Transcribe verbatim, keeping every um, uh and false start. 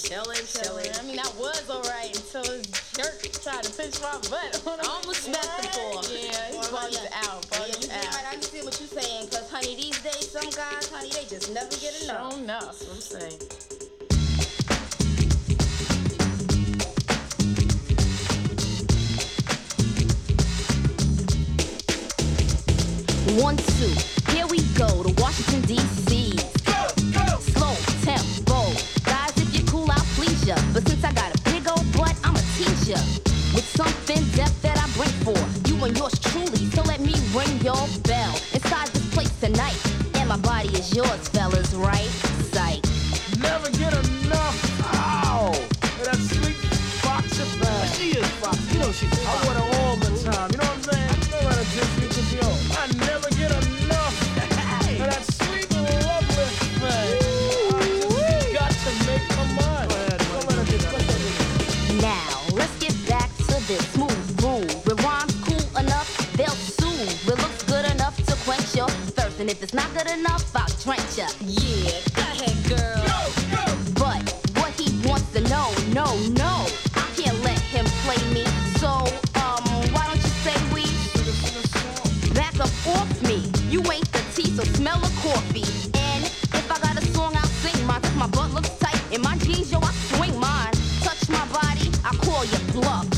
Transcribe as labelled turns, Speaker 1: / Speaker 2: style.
Speaker 1: Chillin', chillin'.
Speaker 2: I mean, I was alright until this jerk tried to push my butt on him.
Speaker 1: Almost stepped the floor.
Speaker 2: Yeah, he's
Speaker 3: Well,
Speaker 2: bugged
Speaker 3: yeah.
Speaker 2: out,
Speaker 3: Yeah,
Speaker 2: bugged
Speaker 3: you
Speaker 2: out.
Speaker 3: might understand what you're saying, because, honey, these days, some guys, honey, they just never get enough.
Speaker 2: Sure enough.
Speaker 1: That's what I'm saying.
Speaker 4: One, two, here we go to Washington, D C Slow tempo. Guys, if you're cool, I'll please ya. But since I got a big old butt, I'ma teach ya with something depth that I bring for you and yours truly. So let me ring your bell inside this place tonight. And my body is yours, fellas, right? Sight.
Speaker 5: Never get enough. Ow! Hey, that sweet Foxy bag.
Speaker 6: She is Foxy. You know she's
Speaker 5: I wear her all the time. You know what I'm saying? I know how to just you cause yo, I never get enough. Hey. That sweet, lovely thing. I just got to make my mind. Go ahead, Come on, just let that
Speaker 4: Now, let's get back to this smooth groove. It rhymes cool enough, they'll soothe. It looks good enough to quench your thirst. And if it's not good enough, I'll drench ya.
Speaker 3: Yeah, go ahead, girl.
Speaker 5: Go, go.
Speaker 4: But what he wants to know, no, no, I can't let him play me. So, um, why don't you say we back up off me? You ain't the tea, so smell the coffee. And if I got a song, I'll sing mine. If my butt looks tight in my jeans, yo, I swing mine. Touch my body, I call you bluff.